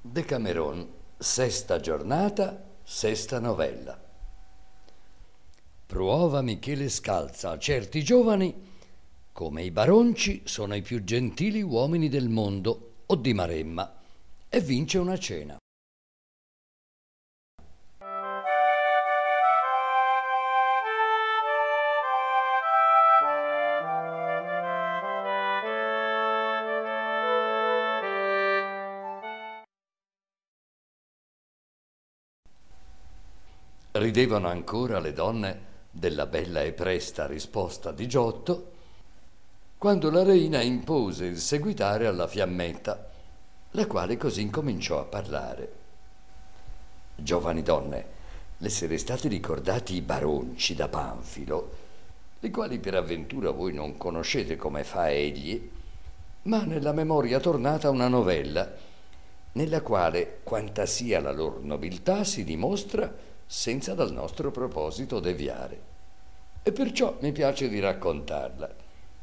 Decameron, sesta giornata, sesta novella. Pruova Michele Scalza a certi giovani come i baronci sono i più gentili uomini del mondo o di Maremma e vince una cena. Ridevano ancora le donne della bella e presta risposta di Giotto, quando la reina impose il seguitare alla fiammetta, la quale così incominciò a parlare. Giovani donne, le siete stati ricordati i baronci da Panfilo, i quali per avventura voi non conoscete come fa egli, ma nella memoria tornata una novella, nella quale quanta sia la loro nobiltà si dimostra senza dal nostro proposito deviare, e perciò mi piace di raccontarla.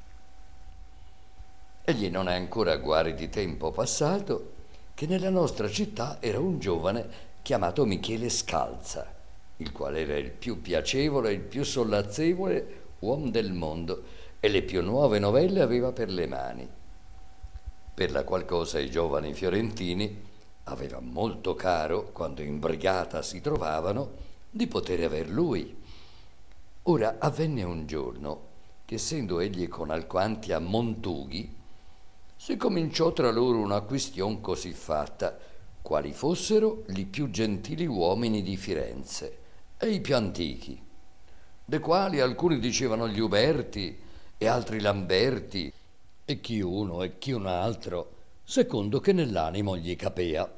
Egli non è ancora guari di tempo passato che nella nostra città era un giovane chiamato Michele Scalza, il quale era il più piacevole e il più sollazzevole uomo del mondo e le più nuove novelle aveva per le mani, per la qual cosa i giovani fiorentini aveva molto caro, quando in brigata si trovavano, di poter aver lui. Ora avvenne un giorno che, essendo egli con alquanti a Montughi, si cominciò tra loro una quistion così fatta, quali fossero i più gentili uomini di Firenze e i più antichi, de quali alcuni dicevano gli Uberti e altri Lamberti, e chi uno e chi un altro, secondo che nell'animo gli capea.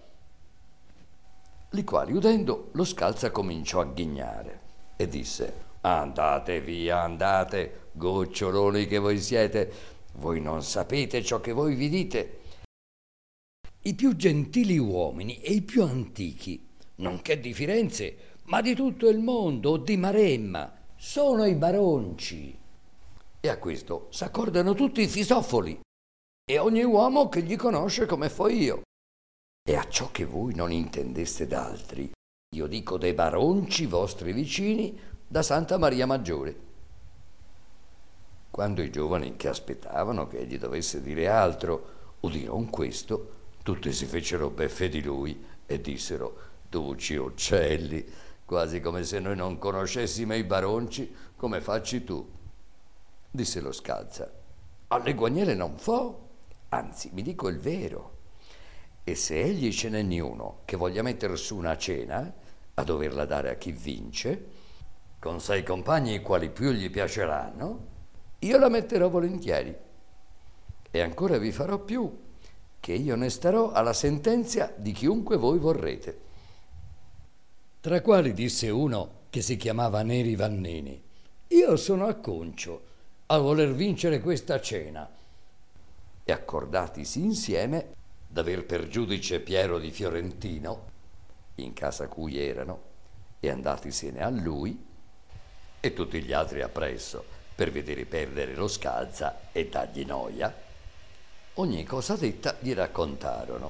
Li quali udendo lo Scalza cominciò a ghignare e disse: andate via, andate, goccioloni che voi siete, voi non sapete ciò che voi vi dite. I più gentili uomini e i più antichi, nonché di Firenze, ma di tutto il mondo o di Maremma, sono i baronci. E a questo s'accordano tutti i fisofoli e ogni uomo che gli conosce come fo io. E a ciò che voi non intendeste d'altri, io dico dei baronci vostri vicini da Santa Maria Maggiore. Quando i giovani che aspettavano che egli dovesse dire altro udiron questo, tutti si fecero beffe di lui e dissero: duci uccelli, quasi come se noi non conoscessimo i baronci come facci tu. Disse lo Scalza: alle guagnele non fo, anzi mi dico il vero. E se egli ce n'è niuno che voglia mettere su una cena a doverla dare a chi vince, con 6 compagni i quali più gli piaceranno, io la metterò volentieri. E ancora vi farò più, che io ne starò alla sentenza di chiunque voi vorrete. Tra quali disse uno che si chiamava Neri Vannini: io sono a Concio a voler vincere questa cena. E accordatisi insieme d'aver per giudice Piero di Fiorentino, in casa cui erano, e andatisene a lui, e tutti gli altri appresso, per vedere perdere lo Scalza e dargli noia, ogni cosa detta gli raccontarono.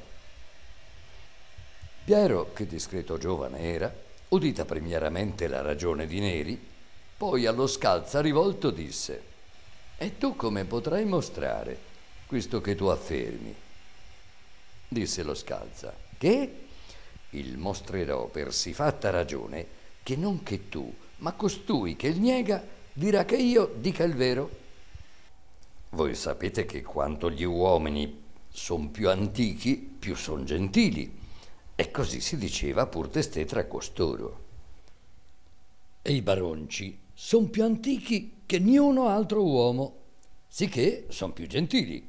Piero, che discreto giovane era, udita primieramente la ragione di Neri, poi allo Scalza rivolto disse: e tu come potrai mostrare questo che tu affermi? Disse lo Scalza: che il mostrerò per sì fatta ragione che non che tu, ma costui che il niega dirà che io dica il vero. Voi sapete che quanto gli uomini son più antichi, più son gentili, e così si diceva pur testè tra costoro. E i baronci son più antichi che niuno altro uomo, sicché son più gentili.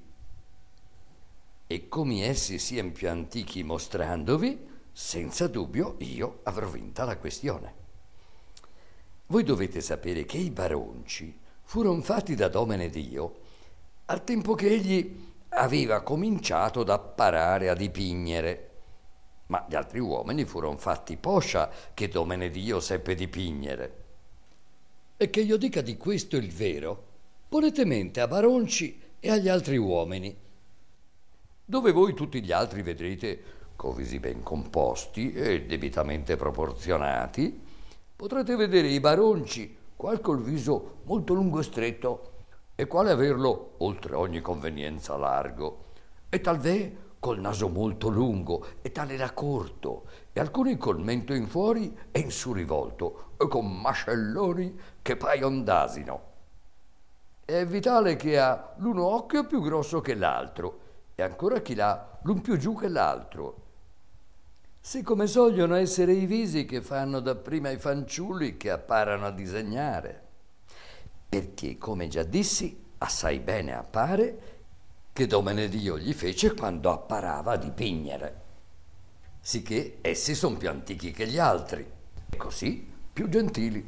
E come essi siano più antichi mostrandovi, senza dubbio io avrò vinta la questione. Voi dovete sapere che i baronci furono fatti da Domine Dio al tempo che egli aveva cominciato ad apparare a dipignere, ma gli altri uomini furono fatti poscia che Domine Dio seppe dipignere. E che io dica di questo il vero, ponete mente a baronci e agli altri uomini, dove voi tutti gli altri vedrete con visi ben composti e debitamente proporzionati, potrete vedere i baronci, qual col viso molto lungo e stretto, e quale averlo oltre ogni convenienza largo, e talvez col naso molto lungo e tale da corto, e alcuni col mento in fuori e in su rivolto, e con mascelloni che paion d'asino. È vitale che ha l'uno occhio più grosso che l'altro, e ancora chi l'ha l'un più giù che l'altro. Siccome sogliono essere i visi che fanno dapprima i fanciulli che apparano a disegnare, perché, come già dissi, assai bene appare che Domenedio gli fece quando apparava a dipignere, sicché essi son più antichi che gli altri, e così più gentili.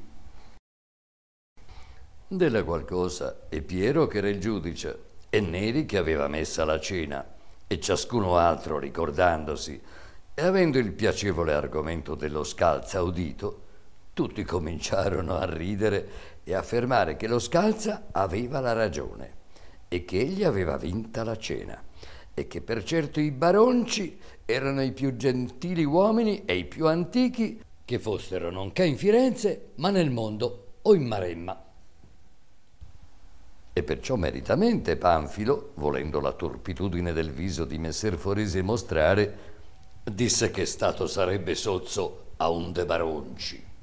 Della qualcosa è Piero che era il giudice, e Neri che aveva messa la cena, e ciascuno altro ricordandosi, e avendo il piacevole argomento dello Scalza udito, tutti cominciarono a ridere e affermare che lo Scalza aveva la ragione e che egli aveva vinta la cena e che per certo i baronci erano i più gentili uomini e i più antichi che fossero non che in Firenze ma nel mondo o in Maremma. E perciò meritamente Panfilo, volendo la turpitudine del viso di messer Forese mostrare, disse che stato sarebbe sozzo a un de baronci.